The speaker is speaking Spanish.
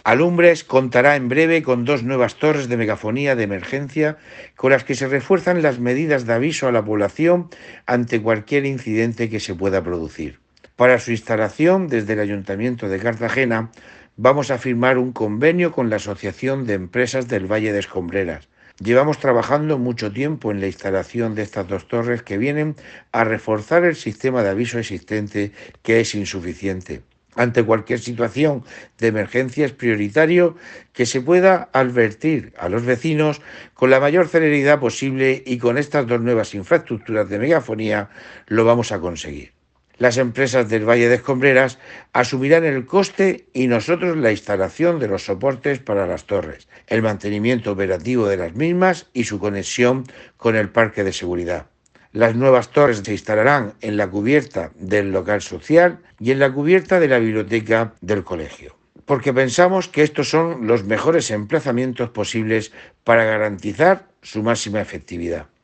Alumbres contará en breve con dos nuevas torres de megafonía de emergencia con las que se refuerzan las medidas de aviso a la población ante cualquier incidente que se pueda producir. Para su instalación, desde el Ayuntamiento de Cartagena, vamos a firmar un convenio con la Asociación de Empresas del Valle de Escombreras. Llevamos trabajando mucho tiempo en la instalación de estas dos torres que vienen a reforzar el sistema de aviso existente, que es insuficiente. Ante cualquier situación de emergencia es prioritario que se pueda advertir a los vecinos con la mayor celeridad posible, y con estas dos nuevas infraestructuras de megafonía lo vamos a conseguir. Las empresas del Valle de Escombreras asumirán el coste y nosotros la instalación de los soportes para las torres, el mantenimiento operativo de las mismas y su conexión con el parque de seguridad. Las nuevas torres se instalarán en la cubierta del local social y en la cubierta de la biblioteca del colegio, porque pensamos que estos son los mejores emplazamientos posibles para garantizar su máxima efectividad.